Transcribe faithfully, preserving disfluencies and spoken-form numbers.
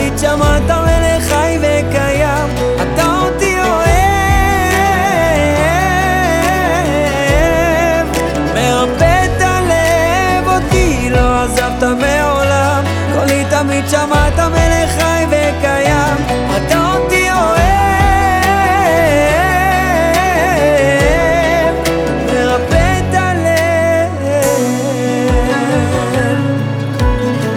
תמיד שמעת מלך חי וקיים, אתה אותי אוהב, מרפא את הלב, אותי לא עזבת מעולם, קולי תמיד שמעת מלך חי